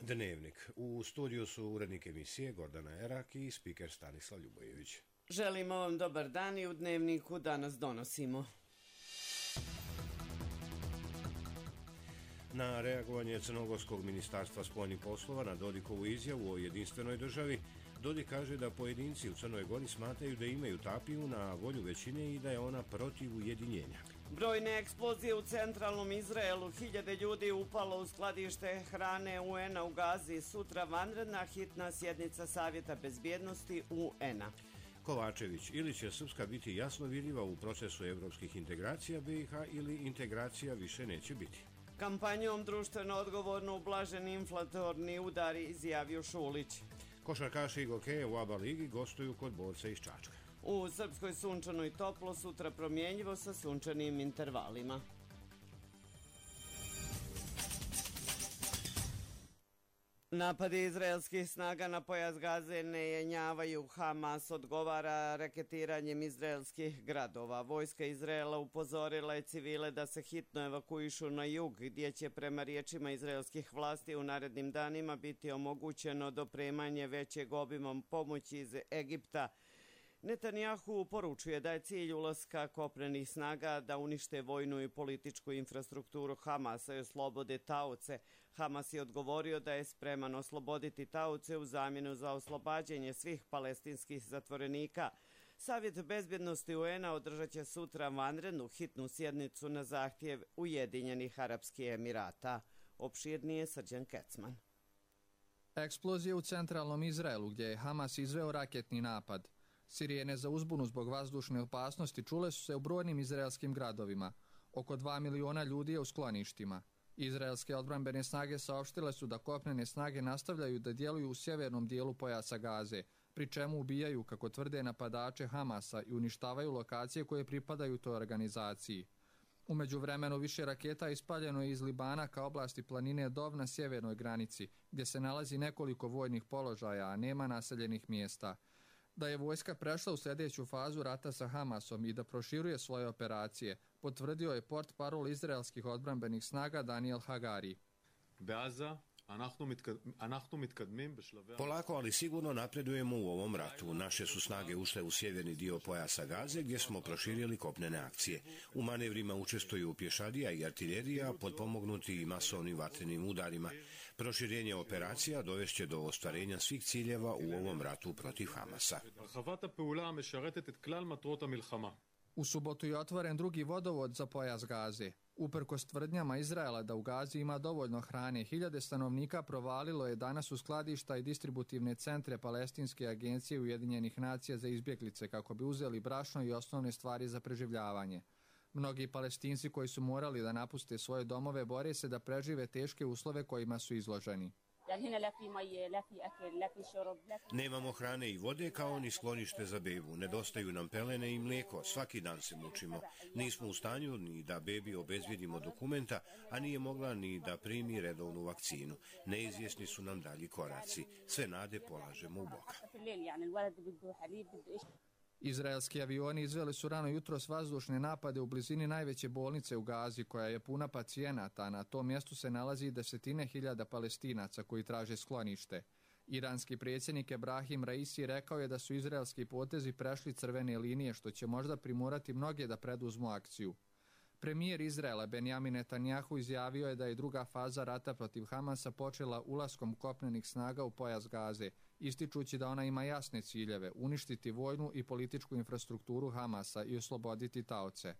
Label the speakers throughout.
Speaker 1: Dnevnik. U studiju su urednik emisije Gordana Erak i spiker Stanislav Ljubojević.
Speaker 2: Želimo vam dobar dan i u Dnevniku danas donosimo.
Speaker 1: Na reagovanje Crnogorskog ministarstva spoljnih poslova na Dodikovu izjavu o jedinstvenoj državi, Dodik kaže da pojedinci u Crnoj Gori smatraju da imaju tapiju na volju većine i da je ona protiv ujedinjenja.
Speaker 2: Brojne eksplozije u centralnom Izraelu, 1000 ljudi upalo u skladište hrane UN-a u Gazi, sutra vanredna hitna sjednica Savjeta bezbjednosti UN-a.
Speaker 1: Kovačević, ili će Srpska biti jasno vidljiva u procesu evropskih integracija BiH ili integracija više neće biti.
Speaker 2: Kampanjom društveno odgovorno ublažen inflatorni udari, izjavio Šulić.
Speaker 1: Košarkaši i gokeje u ABA ligi gostuju kod borca iz Čačka.
Speaker 2: U Srpskoj sunčano i toplo, sutra promjenjivo sa sunčanim intervalima. Napadi izraelskih snaga na pojas Gaze ne jenjavaju. Hamas odgovara reketiranjem izraelskih gradova. Vojska Izraela upozorila je civile da se hitno evakuišu na jug, gdje će prema riječima izraelskih vlasti u narednim danima biti omogućeno dopremanje većeg obima pomoći iz Egipta. Netanjahu poručuje da je cilj ulaska kopnenih snaga da unište vojnu i političku infrastrukturu Hamasa i oslobode taoce. Hamas je odgovorio da je spreman osloboditi taoce u zamjenu za oslobađanje svih palestinskih zatvorenika. Savjet bezbjednosti UN-a održat će sutra vanrednu hitnu sjednicu na zahtjev Ujedinjenih Arapskih Emirata. Opširnije Srđan Kecman.
Speaker 3: Eksplozije u centralnom Izraelu gdje je Hamas izveo raketni napad. Sirene za uzbunu zbog vazdušne opasnosti čule su se u brojnim izraelskim gradovima. Oko 2 miliona ljudi je u skloništima. Izraelske odbrambene snage saopštile su da kopnene snage nastavljaju da djeluju u sjevernom dijelu pojasa Gaze, pri čemu ubijaju, kako tvrde, napadače Hamasa i uništavaju lokacije koje pripadaju toj organizaciji. U međuvremenu više raketa ispaljeno je iz Libana ka oblasti planine Dov na sjevernoj granici, gdje se nalazi nekoliko vojnih položaja, a nema naseljenih mjesta. Da je vojska prešla u sljedeću fazu rata sa Hamasom i da proširuje svoje operacije, potvrdio je portparol izraelskih odbrambenih snaga Daniel Hagari.
Speaker 1: Polako, ali sigurno napredujemo u ovom ratu. Naše su snage ušle u sjeverni dio pojasa Gaze gdje smo proširili kopnene akcije. U manevrima učestvuju pješadija i artiljerija potpomognuti i masovnim vatrenim udarima. Proširenje operacija dovešće do ostvarenja svih ciljeva u ovom ratu protiv Hamasa.
Speaker 3: U subotu je otvoren drugi vodovod za pojas Gaze. Uprkos tvrdnjama Izraela da u Gazi ima dovoljno hrane, 1000 stanovnika provalilo je danas u skladišta i distributivne centre Palestinske agencije Ujedinjenih nacija za izbjeglice kako bi uzeli brašno i osnovne stvari za preživljavanje. Mnogi Palestinci koji su morali da napuste svoje domove bore se da prežive teške uslove kojima su izloženi.
Speaker 1: Nemamo hrane i vode kao ni sklonište za bebu. Nedostaju nam pelene i mlijeko. Svaki dan se mučimo. Nismo u stanju ni da bebi obezbijedimo dokumenta, a nije mogla ni da primi redovnu vakcinu. Neizvjesni su nam dalji koraci. Sve nade polažemo u Boga.
Speaker 3: Izraelski avioni izveli su rano jutros vazdušne napade u blizini najveće bolnice u Gazi, koja je puna pacijenata, a na tom mjestu se nalazi desetine hiljada Palestinaca koji traže sklonište. Iranski predsjednik Ebrahim Raisi rekao je da su izraelski potezi prešli crvene linije, što će možda primorati mnoge da preduzmu akciju. Premijer Izraela Benjamin Netanjahu izjavio je da je druga faza rata protiv Hamasa počela ulaskom kopnenih snaga u pojas Gaze, ističući da ona ima jasne ciljeve: uništiti vojnu i političku infrastrukturu Hamasa i osloboditi taoce.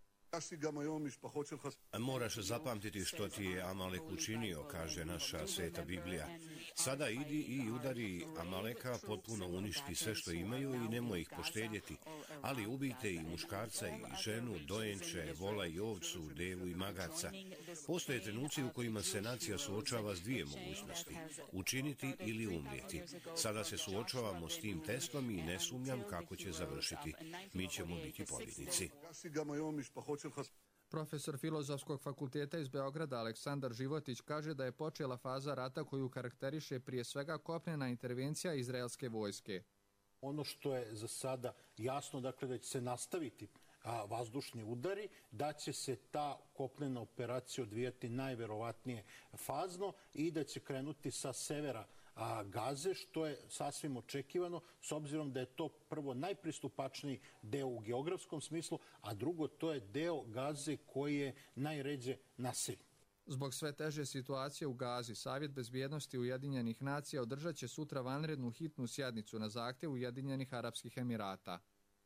Speaker 1: Moraš zapamtiti što ti je Amalek učinio, kaže naša sveta Biblija. Sada idi i udari Amaleka, potpuno uništi sve što imaju i nemoj ih poštedjeti, ali ubijte i muškarca i ženu, dojenče, vola i ovcu, devu i magarca. Postoje trenuci u kojima se nacija suočava s dvije mogućnosti: učiniti ili umrijeti. Sada se suočavamo s tim testom i ne sumnjam kako će završiti. Mi ćemo biti pobjednici.
Speaker 3: Profesor Filozofskog fakulteta iz Beograda Aleksandar Životić kaže da je počela faza rata koju karakteriše prije svega kopnena intervencija izraelske vojske.
Speaker 4: Ono što je za sada jasno, dakle, da će se nastaviti vazdušni udari, da će se ta kopnena operacija odvijati najverovatnije fazno i da će krenuti sa severa Gaze, što je sasvim očekivano, s obzirom da je to prvo najpristupačniji deo u geografskom smislu, a drugo to je deo Gaze koji je najređe naseljen.
Speaker 3: Zbog sve teže situacije u Gazi, Savjet bezbjednosti Ujedinjenih nacija održat će sutra vanrednu hitnu sjednicu na zahtjev Ujedinjenih Arapskih Emirata.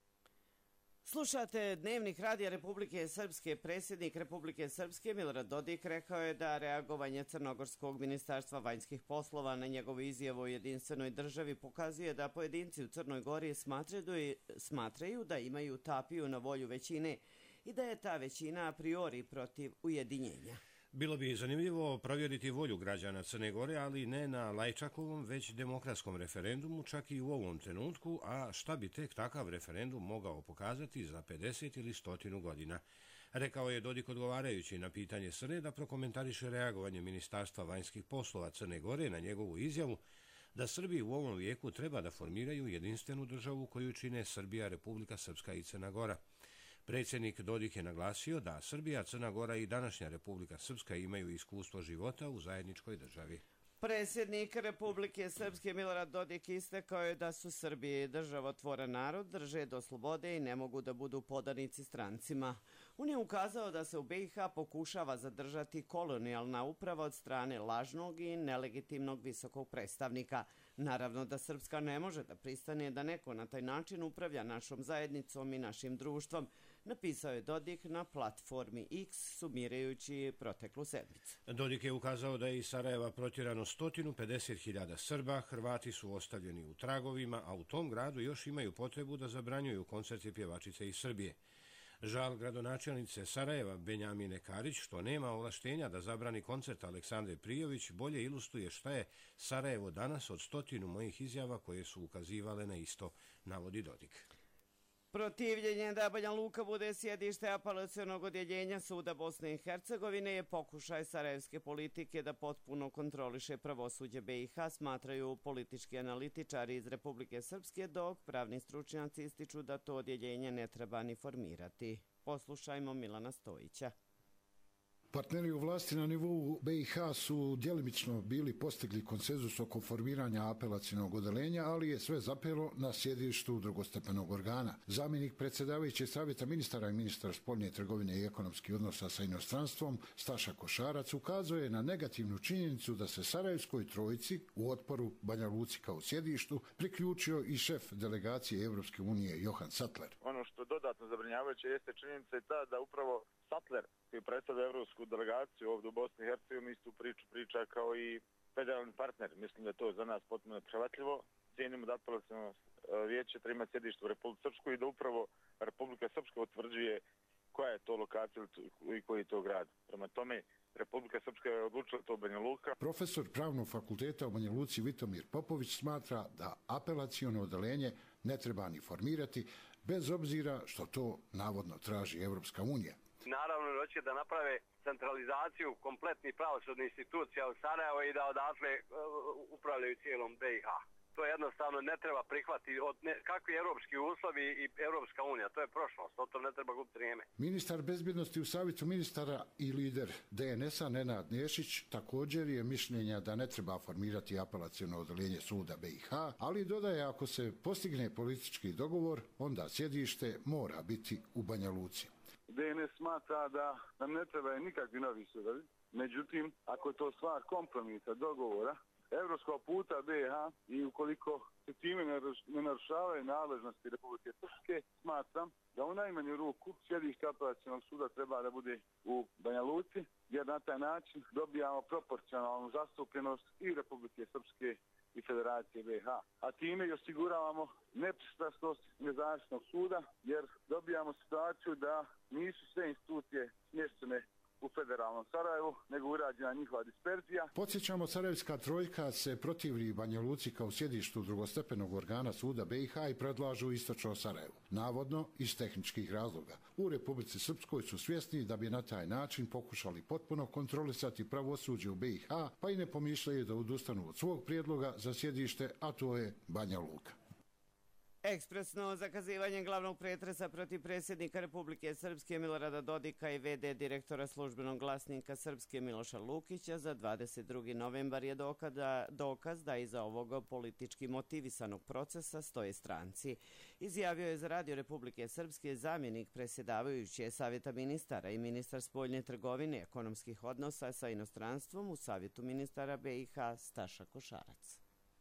Speaker 2: Slušate Dnevnik radija Republike Srpske. Predsjednik Republike Srpske Milorad Dodik rekao je da reagovanje Crnogorskog ministarstva vanjskih poslova na njegovu izjavu o jedinstvenoj državi pokazuje da pojedinci u Crnoj Gori smatraju da imaju tapiju na volju većine i da je ta većina a priori protiv ujedinjenja.
Speaker 1: Bilo bi zanimljivo provjeriti volju građana Crne Gore, ali ne na Lajčakovom, već demokratskom referendumu, čak i u ovom trenutku, a šta bi tek takav referendum mogao pokazati za 50 ili 100 godina. Rekao je Dodik odgovarajući na pitanje SRE da prokomentariše reagovanje Ministarstva vanjskih poslova Crne Gore na njegovu izjavu da Srbi u ovom vijeku treba da formiraju jedinstvenu državu koju čine Srbija, Republika Srpska i Crna Gora. Predsjednik Dodik je naglasio da Srbija, Crna Gora i današnja Republika Srpska imaju iskustvo života u zajedničkoj državi.
Speaker 2: Predsjednik Republike Srpske Milorad Dodik istakao je da su Srbi državotvoran narod, drže do slobode i ne mogu da budu podanici strancima. On je ukazao da se u BiH pokušava zadržati kolonijalna uprava od strane lažnog i nelegitimnog visokog predstavnika. Naravno da Srpska ne može da pristane da neko na taj način upravlja našom zajednicom i našim društvom, napisao je Dodik na platformi X, sumirajući proteklu sedmicu.
Speaker 1: Dodik je ukazao da je iz Sarajeva protjerano 150.000 Srba, Hrvati su ostavljeni u tragovima, a u tom gradu još imaju potrebu da zabranjuju koncerte pjevačice iz Srbije. Žal gradonačelnice Sarajeva Benjamine Karić, što nema ovlaštenja da zabrani koncert Aleksandre Prijović, bolje ilustruje šta je Sarajevo danas od 100 mojih izjava koje su ukazivale na isto, navodi Dodik.
Speaker 2: Protivljenje da Banja Luka bude sjedište apelacionog odjeljenja Suda Bosne i Hercegovine je pokušaj sarajevske politike da potpuno kontroliše pravosuđe BiH, smatraju politički analitičari iz Republike Srpske, dok pravni stručnjaci ističu da to odjeljenje ne treba ni formirati. Poslušajmo Milana Stojića.
Speaker 5: Partneri u vlasti na nivou BiH su djelimično bili postigli konsenzus oko formiranja apelacionog odeljenja, ali je sve zapelo na sjedištu drugostepenog organa. Zamjenik predsjedavajućeg savjeta ministara i ministar spoljne trgovine i ekonomskih odnosa sa inostranstvom Staša Košarac ukazao je na negativnu činjenicu da se Sarajevskoj trojici u otporu Banja Luci kao sjedištu priključio i šef delegacije Evropske unije Johan Sattler.
Speaker 6: Ono što dodatno zabrinjavajuće jeste činjenica i ta da upravo Sattler, koji predstavlja evropsku delegaciju ovdje u Bosni i Hercegovini, istu priču priča kao i federalni partner. Mislim da je to za nas potpuno prihvatljivo. Cijenimo da apelaciono vijeće treba sjedište u Republiku Srpsku i da upravo Republika Srpska utvrđuje koja je to lokacija i koji je to grad. Prema tome, Republika Srpska je odlučila to Banja Luka.
Speaker 5: Profesor Pravnog fakulteta u Banja Luci Vitomir Popović smatra da apelaciono odeljenje ne treba ni formirati, bez obzira što to navodno traži Evropska unija.
Speaker 7: Naravno, hoće da naprave centralizaciju kompletnih pravosudnih institucija u Sarajevo i da odatle upravljaju cijelom BiH. To jednostavno ne treba prihvatiti od kakvi evropski uslovi i Evropska unija. To je prošlost, o tom ne treba gubiti vrijeme.
Speaker 5: Ministar bezbjednosti u savjetu ministara i lider DNS-a Nenad Nešić također je mišljenja da ne treba formirati apelaciono odeljenje suda BiH, ali dodaje ako se postigne politički dogovor, onda sjedište mora biti u Banja Luci.
Speaker 6: DNS smatra da nam ne trebaju nikakvi novi sudovi, međutim, ako je to stvar kompromisa, dogovora, evropskog puta BiH i ukoliko se time ne narušavaju nadležnosti Republike Srpske, smatram da u najmanju ruku sjedište apelacionog suda treba da bude u Banja Luci, jer na taj način dobijamo proporcionalnu zastupljenost i Republike Srpske i Federacije BiH. A time i osiguravamo nepristrasnost nezavisnog suda, jer dobijamo situaciju da nisu sve institucije smještene u federalnom Sarajevu, nego urađena njihova disperzija.
Speaker 5: Podsjećamo, Sarajevska trojka se protivi Banja Luci kao sjedištu drugostepenog organa suda BiH i predlažu istočno Sarajevo. Navodno iz tehničkih razloga. U Republici Srpskoj su svjesni da bi na taj način pokušali potpuno kontrolisati pravosuđe u BiH, pa i ne pomišljaju da odustanu od svog prijedloga za sjedište, a to je Banja Luka.
Speaker 2: Ekspresno zakazivanje glavnog pretresa protiv predsjednika Republike Srpske Milorada Dodika i VD direktora službenog glasnika Srpske Miloša Lukića za 22. novembar je dokaz da iza ovog politički motivisanog procesa stoje stranci. Izjavio je za Radio Republike Srpske zamjenik predsjedavajuće Savjeta ministara i ministar spoljne trgovine ekonomskih odnosa sa inostranstvom u Savjetu ministara BiH Staša Košarac.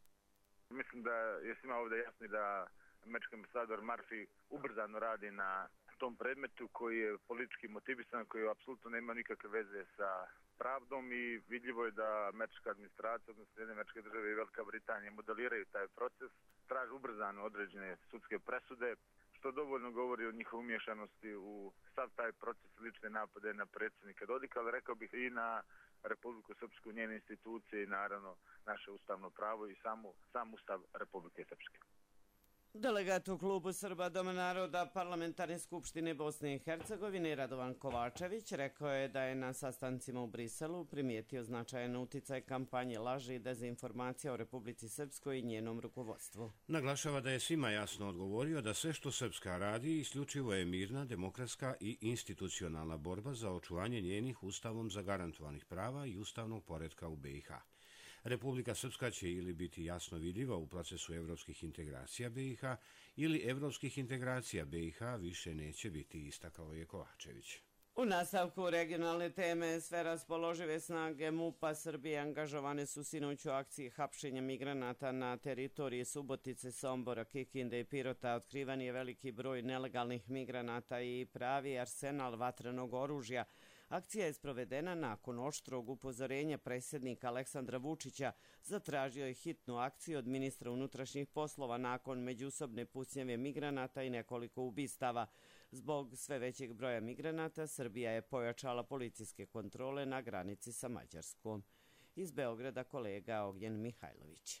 Speaker 8: Mislim da je svima ovdje jasno da američki ambasador Murphy ubrzano radi na tom predmetu koji je politički motivisan, koji apsolutno nema nikakve veze sa pravdom i vidljivo je da američka administracija, odnosno Sjedinjene Američke Države i Velika Britanija modeliraju taj proces, traže ubrzano određene sudske presude, što dovoljno govori o njihovoj umješanosti u sav taj proces lične napade na predsjednika Dodika, ali rekao bih i na Republiku Srpsku, njene institucije i naravno naše ustavno pravo i sam ustav Republike Srpske.
Speaker 2: Delegat u klubu Srba Doma naroda Parlamentarne skupštine Bosne i Hercegovine Radovan Kovačević rekao je da je na sastancima u Briselu primijetio značajan uticaj kampanje laži i dezinformacija o Republici Srpskoj i njenom rukovodstvu.
Speaker 1: Naglašava da je svima jasno odgovorio da sve što Srpska radi isključivo je mirna, demokratska i institucionalna borba za očuvanje njenih ustavom zagarantovanih prava i ustavnog poretka u BiH. Republika Srpska će ili biti jasno vidljiva u procesu evropskih integracija BiH ili evropskih integracija BiH više neće biti, istakao je Kovačević.
Speaker 2: U nastavku regionalne teme sve raspoložive snage MUP-a Srbije angažovane su sinoć u akciji hapšenja migranata na teritoriji Subotice, Sombora, Kikinde i Pirota. Otkrivan je veliki broj nelegalnih migranata i pravi arsenal vatrenog oružja. Akcija je sprovedena nakon oštrog upozorenja predsjednika Aleksandra Vučića. Zatražio je hitnu akciju od ministra unutrašnjih poslova nakon međusobne pucnjave migranata i nekoliko ubistava. Zbog sve većeg broja migranata, Srbija je pojačala policijske kontrole na granici sa Mađarskom. Iz Beograda kolega Ognjen Mihajlović.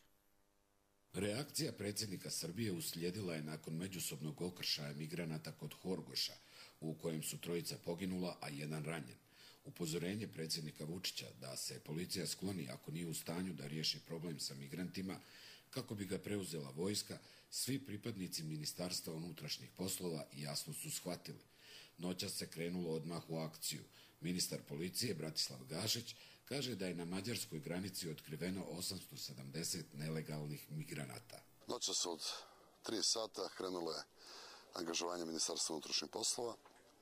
Speaker 9: Reakcija predsjednika Srbije uslijedila je nakon međusobnog okršaja migranata kod Horgoša, u kojem su trojica poginula, a jedan ranjen. Upozorenje predsjednika Vučića da se policija skloni ako nije u stanju da riješi problem sa migrantima, kako bi ga preuzela vojska, svi pripadnici Ministarstva unutrašnjih poslova jasno su shvatili. Noćas se krenulo odmah u akciju. Ministar policije Bratislav Gašić kaže da je na mađarskoj granici otkriveno 870 nelegalnih migranata.
Speaker 10: Noćas od 3 sata krenulo je angažovanje Ministarstva unutrašnjih poslova.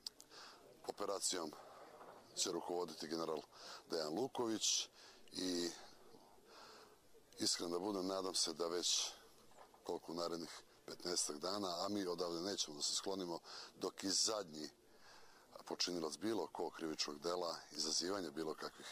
Speaker 10: Operacijom će rukovoditi general Dejan Luković i iskreno da budem, nadam se da već koliko u narednih 15 dana, a mi odavde nećemo da se sklonimo dok i zadnji počinilac bilo kog krivičnog dela, izazivanja bilo kakvih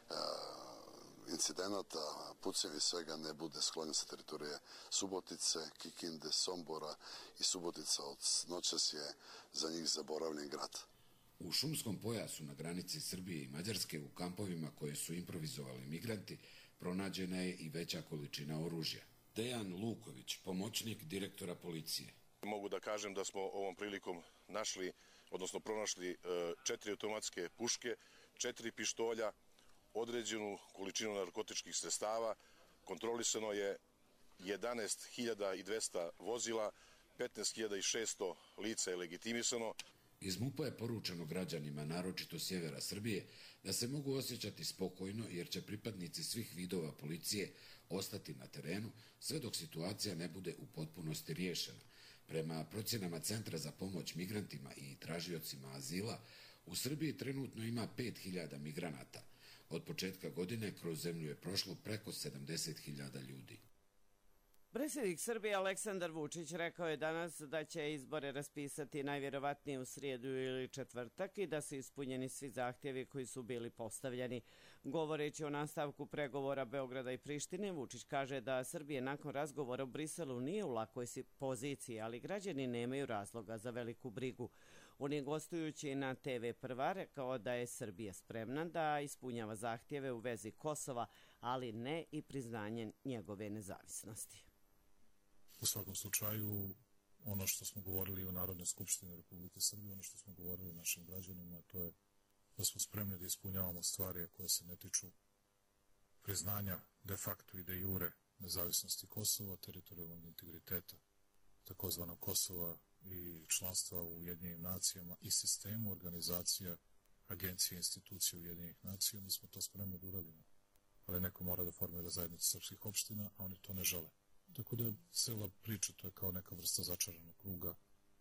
Speaker 10: incidenata, pucnjeva i svega ne bude sklonjen sa teritorije Subotice, Kikinde, Sombora i Subotica od noćas je za njih zaboravljen grad.
Speaker 9: U šumskom pojasu na granici Srbije i Mađarske u kampovima koje su improvizovali migranti pronađena je i veća količina oružja. Dejan Luković, pomoćnik direktora policije.
Speaker 11: Mogu da kažem da smo ovom prilikom pronašli 4 automatske puške, 4 pištolja, određenu količinu narkotičkih sredstava, kontrolisano je 11.200 vozila, 15.600 lica je legitimisano.
Speaker 9: Iz MUP-a je poručeno građanima, naročito sjevera Srbije, da se mogu osjećati spokojno jer će pripadnici svih vidova policije ostati na terenu sve dok situacija ne bude u potpunosti riješena. Prema procjenama Centra za pomoć migrantima i tražiocima azila, u Srbiji trenutno ima 5.000 migranata. Od početka godine kroz zemlju je prošlo preko 70.000 ljudi.
Speaker 2: Predsjednik Srbije Aleksandar Vučić rekao je danas da će izbore raspisati najvjerovatnije u srijedu ili četvrtak i da su ispunjeni svi zahtjevi koji su bili postavljeni. Govoreći o nastavku pregovora Beograda i Prištine, Vučić kaže da Srbije nakon razgovora u Briselu nije u lakoj poziciji, ali građani nemaju razloga za veliku brigu. On je gostujući na TV Prva rekao da je Srbija spremna da ispunjava zahtjeve u vezi Kosova, ali ne i priznanje njegove nezavisnosti.
Speaker 12: U svakom slučaju, ono što smo govorili u Narodnoj skupštini Republike Srbije, ono što smo govorili našim građanima, to je da smo spremni da ispunjavamo stvari koje se ne tiču priznanja de facto i de jure nezavisnosti Kosova, teritorijalnog integriteta takozvanog Kosova i članstva u Ujedinjenim nacijama i sistemu organizacija, agencije, institucije Ujedinjenih nacija, mi smo to spremni da uradimo. Ali neko mora da formira zajednicu srpskih opština, a oni to ne žele. Tako da cela priča, to je kao neka vrsta začaranog kruga.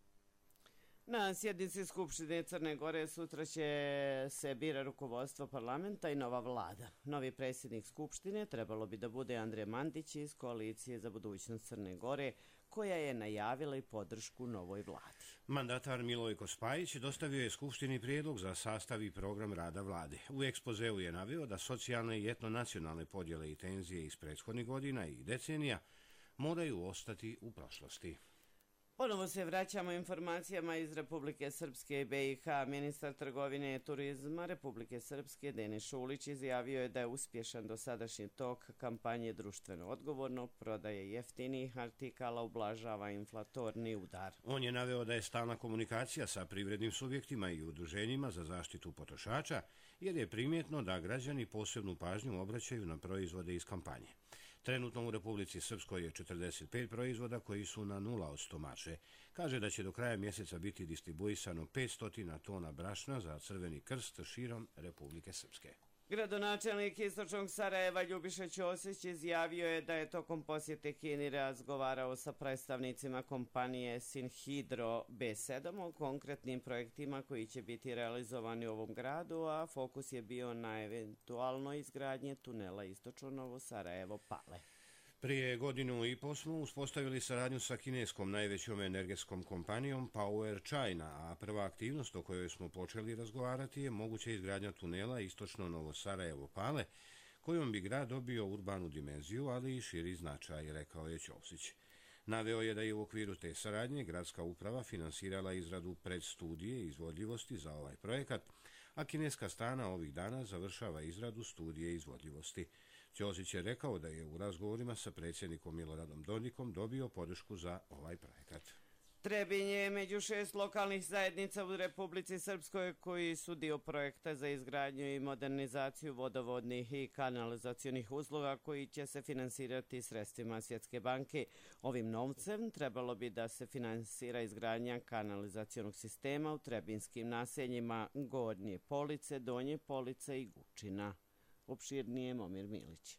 Speaker 2: Na sjednici Skupštine Crne Gore sutra će se bira rukovodstvo parlamenta i nova vlada. Novi predsjednik Skupštine trebalo bi da bude Andrej Mandić iz Koalicije za budućnost Crne Gore, koja je najavila i podršku novoj vladi.
Speaker 1: Mandatar Milojko Spajić dostavio je Skupštini prijedlog za sastav i program rada vlade. U ekspozeu je naveo da socijalne i etnonacionalne podjele i tenzije iz prethodnih godina i decenija moraju ostati u prošlosti.
Speaker 2: Ponovo se vraćamo informacijama iz Republike Srpske i BiH. Ministar trgovine i turizma Republike Srpske Denis Šulić izjavio je da je uspješan dosadašnji tok kampanje društveno odgovorno, prodaje jeftinih artikala, ublažava inflatorni udar.
Speaker 1: On je naveo da je stalna komunikacija sa privrednim subjektima i udruženjima za zaštitu potrošača, jer je primjetno da građani posebnu pažnju obraćaju na proizvode iz kampanje. Trenutno u Republici Srpskoj je 45 proizvoda koji su na 0% marže. Kaže da će do kraja mjeseca biti distribuisano 500 tona brašna za Crveni krst širom Republike Srpske.
Speaker 2: Gradonačelnik istočnog Sarajeva Ljubiša Ćosić izjavio je da je tokom posjete Kini razgovarao sa predstavnicima kompanije Sinhidro B7 o konkretnim projektima koji će biti realizovani u ovom gradu, a fokus je bio na eventualnoj izgradnje tunela istočno Novo Sarajevo-Pale.
Speaker 1: Prije godinu i po smo uspostavili saradnju sa kineskom najvećom energetskom kompanijom Power China, a prva aktivnost o kojoj smo počeli razgovarati je moguća izgradnja tunela istočno Novo Sarajevo-Pale, kojom bi grad dobio urbanu dimenziju, ali i širi značaj, rekao je Ćosić. Naveo je da je u okviru te saradnje gradska uprava finansirala izradu predstudije izvodljivosti za ovaj projekat, a kineska strana ovih dana završava izradu studije izvodljivosti. Ćosić je rekao da je u razgovorima sa predsjednikom Miloradom Dodikom dobio podršku za ovaj projekat.
Speaker 2: Trebinje je među 6 lokalnih zajednica u Republici Srpskoj koji su dio projekta za izgradnju i modernizaciju vodovodnih i kanalizacionih usluga koji će se finansirati sredstvima Svjetske banke. Ovim novcem trebalo bi da se finansira izgradnja kanalizacionog sistema u trebinskim naseljima Gornje Police, Donje Police i Gučina. Opširnije Momir Milić.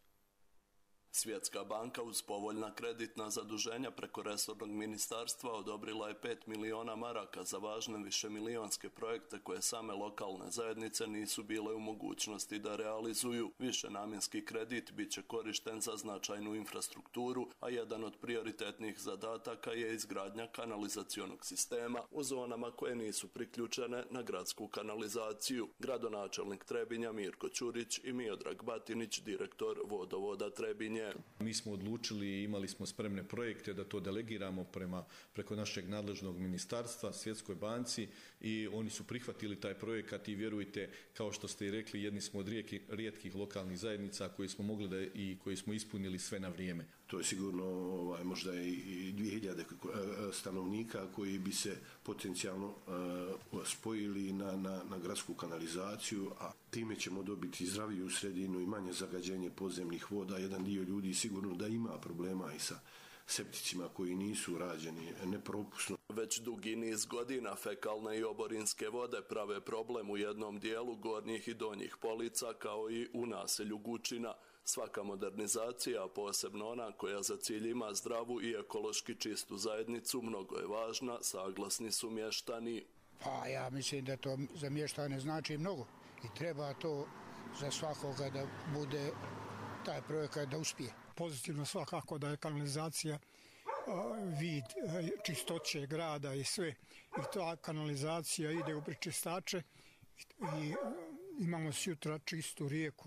Speaker 13: Svjetska banka uz povoljna kreditna zaduženja preko resornog ministarstva odobrila je 5 miliona maraka za važne višemilijonske projekte koje same lokalne zajednice nisu bile u mogućnosti da realizuju. Višenamjenski kredit bit će korišten za značajnu infrastrukturu, a jedan od prioritetnih zadataka je izgradnja kanalizacionog sistema u zonama koje nisu priključene na gradsku kanalizaciju. Gradonačelnik Trebinja Mirko Ćurić i Miodrag Batinić, direktor vodovoda Trebinje.
Speaker 14: Mi smo odlučili i imali smo spremne projekte da to delegiramo preko našeg nadležnog ministarstva Svjetskoj banci i oni su prihvatili taj projekat i vjerujte, kao što ste i rekli, jedni smo od rijetkih lokalnih zajednica koji smo mogli da i koji smo ispunili sve na vrijeme.
Speaker 15: To je sigurno možda i 2000 stanovnika koji bi se potencijalno spojili na gradsku kanalizaciju, a time ćemo dobiti zdraviju sredinu i manje zagađenje podzemnih voda. Jedan dio ljudi sigurno da ima problema i sa septicima koji nisu rađeni nepropusno.
Speaker 13: Već dugi niz godina fekalne i oborinske vode prave problem u jednom dijelu Gornjih i Donjih Polica kao i u naselju Gučina. Svaka modernizacija, posebno ona koja za cilj ima zdravu i ekološki čistu zajednicu, mnogo je važna, saglasni su mještani.
Speaker 16: Pa ja mislim da to za mještane znači mnogo i treba to za svakoga da bude taj projekat da uspije.
Speaker 17: Pozitivno svakako da je kanalizacija vid čistoće grada i sve. I ta kanalizacija ide u prečistače i imamo sutra čistu rijeku.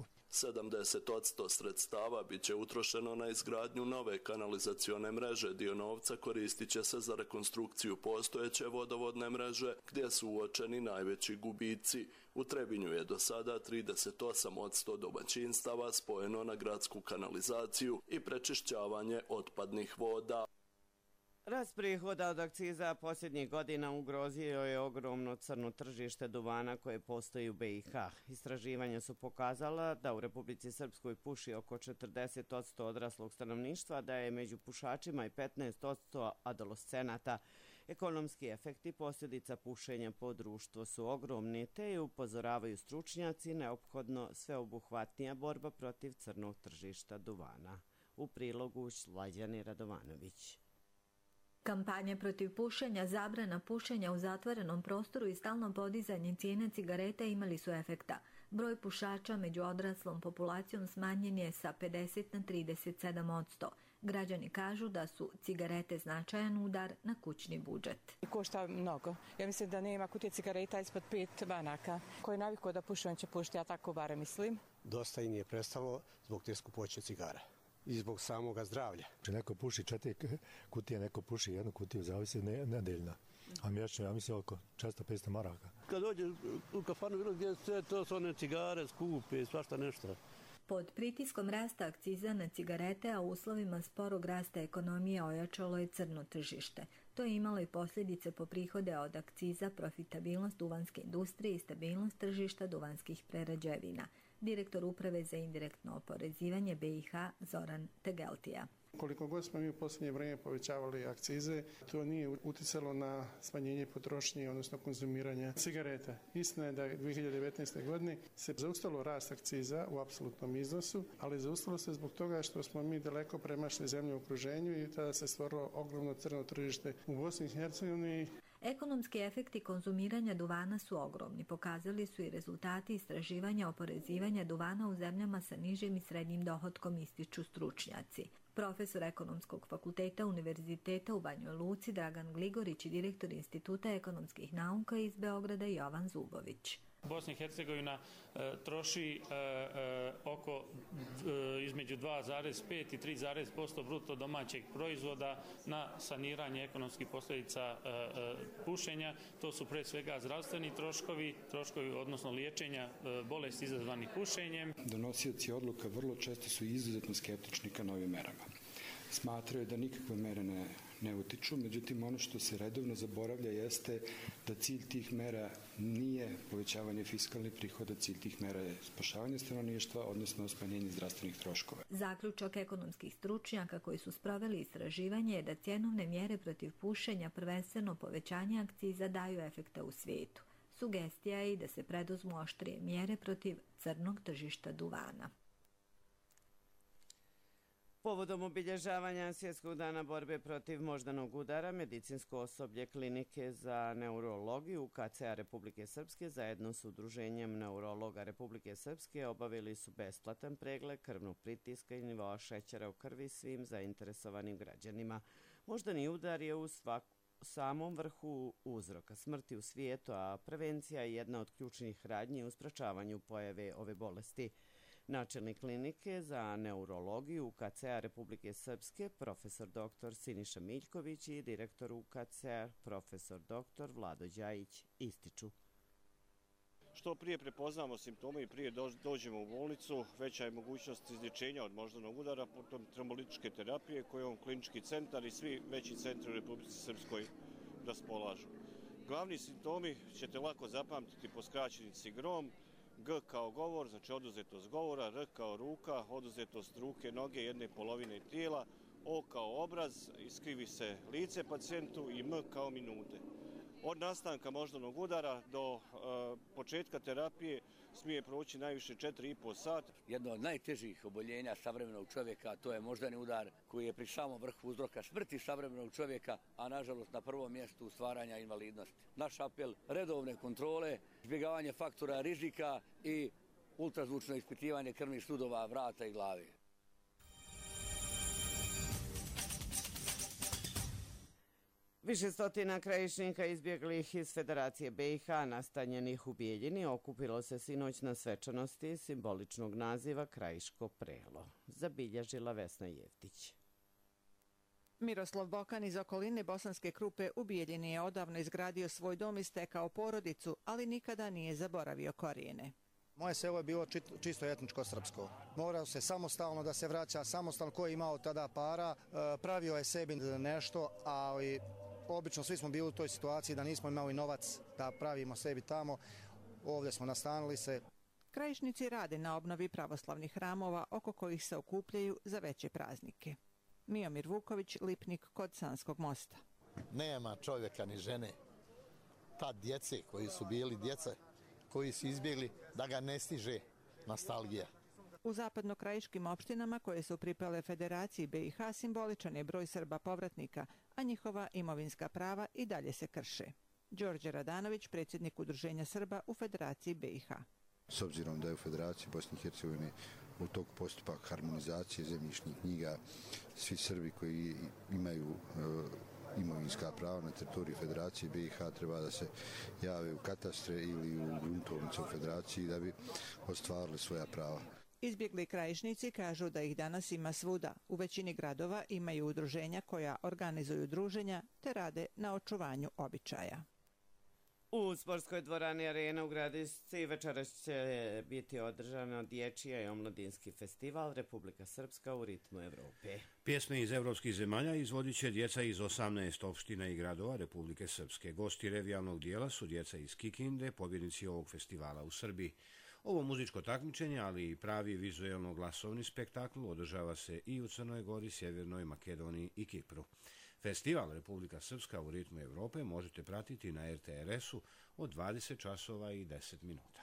Speaker 13: 70% sredstava bit će utrošeno na izgradnju nove kanalizacione mreže. Dio novca koristit će se za rekonstrukciju postojeće vodovodne mreže, gdje su uočeni najveći gubici. U Trebinju je do sada 38% domaćinstava spojeno na gradsku kanalizaciju i prečišćavanje otpadnih voda.
Speaker 2: Rast prihoda od akciza posljednjih godina ugrozio je ogromno crno tržište duvana koje postoji u BiH. Istraživanja su pokazala da u Republici Srpskoj puši oko 40% odraslog stanovništva, da je među pušačima i 15% adolescenata. Ekonomski efekti posljedica pušenja po društvo su ogromni, te je, upozoravaju stručnjaci, neophodno sveobuhvatnija borba protiv crnog tržišta duvana. U prilogu Slađani Radovanović.
Speaker 18: Kampanje protiv pušenja, zabrana pušenja u zatvorenom prostoru i stalno podizanje cijene cigareta imali su efekta. Broj pušača među odraslom populacijom smanjen je sa 50 na 37%. Građani kažu da su cigarete značajan udar na kućni budžet.
Speaker 19: Košta mnogo. Ja mislim da nema kutije cigareta ispod 5 banaka. Ko je navikao da puši, on će pušiti, ja tako barem mislim.
Speaker 20: Dosta im je prestalo zbog te skupoće cigara i zbog samoga zdravlja.
Speaker 21: Neko puši 4 kutije, neko puši 1 kutiju, zavisi nedeljna. A mjesečno, ja mislim, oko 400-500 maraka.
Speaker 22: Kad dođe u kafanu, bilo gdje sve to su one cigare, skupe, svašta nešto.
Speaker 18: Pod pritiskom rasta akciza na cigarete, a u uslovima sporog rasta ekonomije ojačalo je crno tržište. To je imalo i posljedice po prihode od akciza, profitabilnost duvanske industrije i stabilnost tržišta duvanskih prerađevina. Direktor Uprave za indirektno oporezivanje BiH Zoran Tegeltija.
Speaker 23: Koliko god smo mi u posljednje vrijeme povećavali akcize, to nije uticalo na smanjenje potrošnje, odnosno konzumiranja cigareta. Istina je da je 2019. godine se zaustavilo rast akciza u apsolutnom iznosu, ali zaustavilo se zbog toga što smo mi daleko premašli zemlje u okruženju i tada se stvorilo ogromno crno tržište u Bosni i Hercegovini.
Speaker 18: Ekonomski efekti konzumiranja duvana su ogromni. Pokazali su i rezultati istraživanja oporezivanja duvana u zemljama sa nižim i srednjim dohotkom, ističu stručnjaci. Profesor Ekonomskog fakulteta Univerziteta u Banjoj Luci Dragan Gligorić i direktor Instituta ekonomskih nauka iz Beograda Jovan Zubović.
Speaker 24: Bosna i Hercegovina troši oko između 2,5 i 3,% bruto domaćeg proizvoda na saniranje ekonomskih posljedica pušenja. To su pre svega zdravstveni troškovi odnosno liječenja bolesti izazvanih pušenjem.
Speaker 25: Donosioci odluka vrlo često su izuzetno skeptični ka novim merama. Smatraju da nikakve mere ne utiču, međutim ono što se redovno zaboravlja jeste da cilj tih mera nije povećavanje fiskalnih prihoda, cilj tih mera je spašavanje stanovništva, odnosno smanjenje zdravstvenih troškova.
Speaker 18: Zaključak ekonomskih stručnjaka koji su sproveli istraživanje je da cjenovne mjere protiv pušenja, prvenstveno povećanje akciza, daju efekta u svijetu. Sugestija je i da se preduzmu oštrije mjere protiv crnog tržišta duvana.
Speaker 2: Povodom obilježavanja Svjetskog dana borbe protiv moždanog udara, medicinsko osoblje Klinike za neurologiju UKC-a Republike Srpske zajedno s Udruženjem neurologa Republike Srpske obavili su besplatan pregled krvnog pritiska i nivoa šećera u krvi svim zainteresovanim građanima. Moždani udar je u samom vrhu uzroka smrti u svijetu, a prevencija je jedna od ključnih radnji u sprečavanju pojave ove bolesti. Načelnik Klinike za neurologiju UKC-a Republike Srpske, profesor dr. Siniša Miljković i direktor UKC-a, profesor dr. Vlado Đajić, ističu.
Speaker 26: Što prije prepoznamo simptome i prije dođemo u bolnicu, veća je mogućnost izlječenja od moždanog udara putem trombolitičke terapije kojom klinički centar i svi veći centri u Republici Srpskoj raspolažu. Glavni simptomi ćete lako zapamtiti po skraćenici GROM, G kao govor, znači oduzetost govora, R kao ruka, oduzetost ruke, noge, jedne polovine tijela, O kao obraz, iskrivi se lice pacijentu i M kao minute. Od nastanka moždanog udara do početka terapije smije proći najviše 4,5 sata.
Speaker 27: Jedno od najtežih oboljenja savremenog čovjeka, to je moždani udar koji je pri samom vrhu uzroka smrti savremenog čovjeka, a nažalost na prvom mjestu stvaranja invalidnosti. Naš apel: redovne kontrole, izbjegavanje faktora rizika i ultrazvučno ispitivanje krvnih sudova, vrata i glave.
Speaker 2: Više stotina krajišnika izbjeglih iz Federacije BiH nastanjenih u Bijeljini okupilo se sinoć na svečanosti simboličnog naziva Krajiško prelo. Zabilježila Vesna Jevtić.
Speaker 28: Miroslav Bokan iz okoline Bosanske Krupe u Bijeljini je odavno izgradio svoj dom i stekao porodicu, ali nikada nije zaboravio korijene.
Speaker 3: Moje selo je bilo čisto etničko srpsko. Morao se samostalno da se vraća, samostalno ko je imao tada para, pravio je sebi nešto, ali obično svi smo bili u toj situaciji da nismo imali novac da pravimo sebi tamo. Ovdje smo nastanili se.
Speaker 28: Krajišnici rade na obnovi pravoslavnih hramova oko kojih se okupljaju za veće praznike. Miomir Vuković, lipnik kod Sanskog mosta.
Speaker 4: Nema čovjeka ni žene, ta djece koji su bili djeca, koji su izbjegli da ga ne stiže nostalgija.
Speaker 28: U zapadnokrajiškim opštinama koje su pripale Federaciji BiH simboličan je broj Srba povratnika, a njihova imovinska prava i dalje se krše. Đorđe Radanović, predsjednik Udruženja Srba u Federaciji BiH.
Speaker 5: S obzirom da je u Federaciji Bosne i Hercegovine u toku postupak harmonizacije zemljišnih knjiga, svi Srbi koji imaju imovinska prava na teritoriji Federacije BiH treba da se jave u katastre ili u gruntovnice u Federaciji da bi ostvarili svoja prava.
Speaker 28: Izbjegli krajišnici kažu da ih danas ima svuda. U većini gradova imaju udruženja koja organizuju druženja te rade na očuvanju običaja.
Speaker 2: U sportskoj dvorani Arena u Gradišci večeras će biti održano dječji i omladinski festival Republika Srpska u ritmu Evrope.
Speaker 1: Pjesme iz evropskih zemalja izvodit će djeca iz 18 opština i gradova Republike Srpske. Gosti revijalnog dijela su djeca iz Kikinde, pobjednici ovog festivala u Srbiji. Ovo muzičko takmičenje, ali i pravi vizuelno-glasovni spektakl održava se i u Crnoj Gori, Sjevernoj Makedoniji i Kipru. Festival Republika Srpska u ritmu Evrope možete pratiti na RTRS-u od 20 časova i 10 minuta.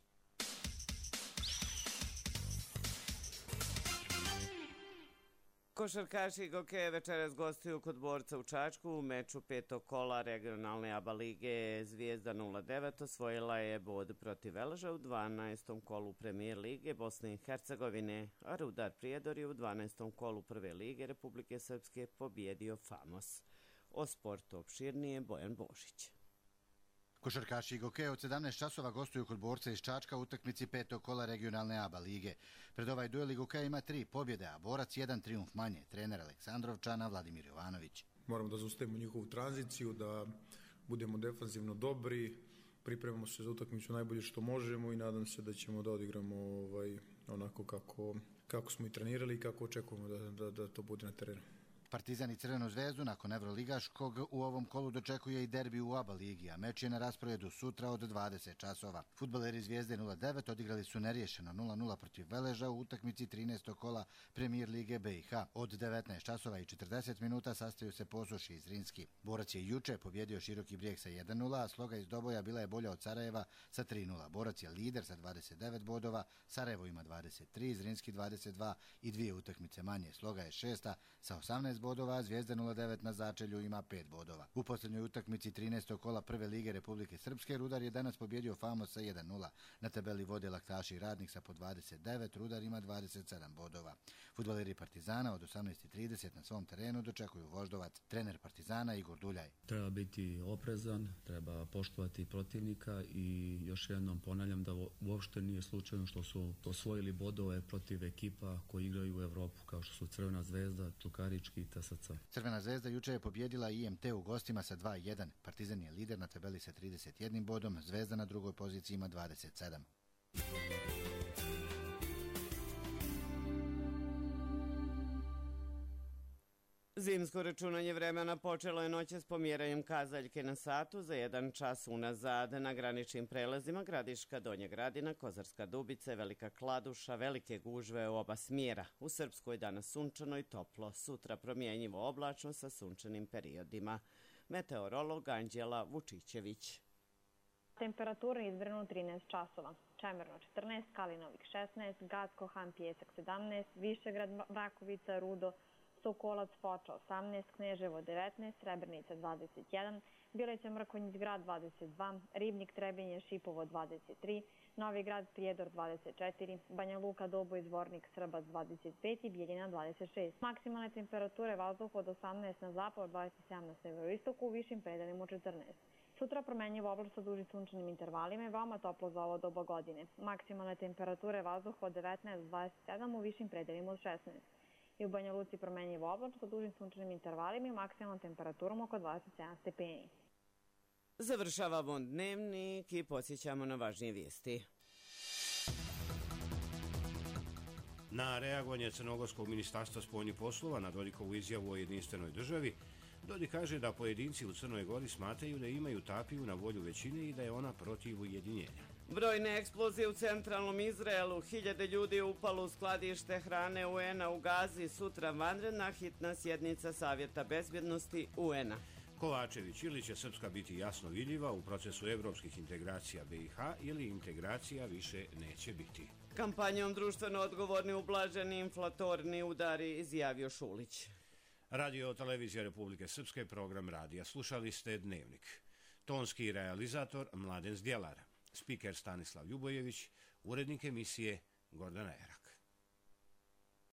Speaker 2: Košarkaši Gokeje večeras gostuju kod Borca u Čačku u meču 5. kola regionalne ABA lige. Zvijezda 09 osvojila je bod protiv Velža u 12. kolu Premijer lige Bosne i Hercegovine, a Rudar Prijedor je u 12. kolu Prve lige Republike Srpske pobjedio Famos. O sportu opširnije Bojan Božić.
Speaker 6: Košarkaši Gokeje od 17 časova gostuju kod Borca iz Čačka u utakmici 5. kola regionalne ABA lige. Pred ovaj duel Gokeja ima 3 pobjede, a Borac 1 trijumf manje. Trener Aleksandrovčana Vladimir Jovanović.
Speaker 7: Moramo da zaustavimo njihovu tranziciju, da budemo defanzivno dobri, pripremamo se za utakmicu najbolje što možemo i nadam se da ćemo da odigramo onako kako smo i trenirali i kako očekujemo da to bude na terenu.
Speaker 6: Partizan i Crvenu zvezdu nakon Evroligaškog u ovom kolu dočekuje i derbi u ABA ligi, a meč je na rasporedu sutra od 20 časova. Fudbaleri Zvijezde 09 odigrali su neriješeno 0-0 protiv Veleža u utakmici 13. kola Premijer lige BiH. Od 19 časova i 40 minuta sastaju se Posuši i Zrinski. Borac je juče pobjedio Široki Brijeg sa 1-0, a Sloga iz Doboja bila je bolja od Sarajeva sa 3-0. Borac je lider sa 29 bodova, Sarajevo ima 23, Zrinski 22 i 2 utakmice manje. Sloga je šesta sa 18 bodova, Zvijezda 09 na začelju ima 5 bodova. U posljednjoj utakmici 13. kola Prve lige Republike Srpske Rudar je danas pobjedio Famos sa 1-0. Na tabeli vode Laktaši i Radnik sa po 29, Rudar ima 27 bodova. Fudbaleri Partizana od 18:30 na svom terenu dočekuju Voždovac. Trener Partizana Igor Duljaj.
Speaker 8: Treba biti oprezan, treba poštovati protivnika i još jednom ponavljam da uopšte nije slučajno što su osvojili bodove protiv ekipa koji igraju u Evropu kao što su Crvena zvezda, Čukarički i TSC.
Speaker 6: Crvena zvezda juče je pobjedila IMT u gostima sa 2-1. Partizan je lider na tabeli sa 31 bodom, Zvezda na drugoj poziciji ima 27.
Speaker 2: Zimsko računanje vremena počelo je noće s pomjeranjem kazaljke na satu za 1 čas unazad. Na graničnim prelazima Gradiška, Donja Gradina, Kozarska Dubica, Velika Kladuša, velike gužve u oba smjera. U Srpskoj danas sunčano i toplo, sutra promjenjivo oblačno sa sunčanim periodima. Meteorolog Anđela Vučićević.
Speaker 10: Temperatura izmjerena 13 časova. Čemerno 14, Kalinovik 16, Gacko, Han, Pjesak 17, Višegrad, Vrakovica, Rudo, Sokolac, Foča 18, Kneževo 19, Srebrnica 21, Bileća, Mrkonjić grad 22, Ribnik, Trebinje, Šipovo 23, Novi grad, Prijedor 24, Banja Luka, Doboj, Zvornik, Srbac 25 i Bijeljina 26. Maksimalne temperature vazduha od 18 na zapad, 27 na severoistoku, u višim predelima 14. Sutra promenjivo oblačno sa dužim sunčanim intervalima i veoma toplo za ovo doba godine. Maksimalne temperature vazduha od 19 do 27, u višim predelima od 16. I u Banja Luci promenjivo oblačno sa dužim sunčanim intervalima i maksimalnom temperaturom oko 27 stepeni.
Speaker 2: Završavamo dnevnik i podsjećamo na važnije vijesti.
Speaker 1: Na reagovanje Crnogorskog ministarstva spoljnih poslova na Dodikovu izjavu o jedinstvenoj državi, Dodik kaže da pojedinci u Crnoj Gori smatraju da imaju tapiju na volju većine i da je ona protiv ujedinjenja.
Speaker 2: Brojne eksplozije u centralnom Izraelu, 1000 ljudi je upalo u skladište hrane UN-a u Gazi, sutra vanredna hitna sjednica Savjeta bezbjednosti UN-a.
Speaker 1: Kovačević, ili će Srpska biti jasno vidljiva u procesu evropskih integracija BiH ili integracija više neće biti.
Speaker 2: Kampanjom društveno odgovorni ublaženi inflatorni udari, izjavio Šulić.
Speaker 1: Radio Televizija Republike Srpske, program radija. Slušali ste Dnevnik. Tonski realizator Mladen Zdjelar, spiker Stanislav Ljubojević, urednik emisije Gordana Erak.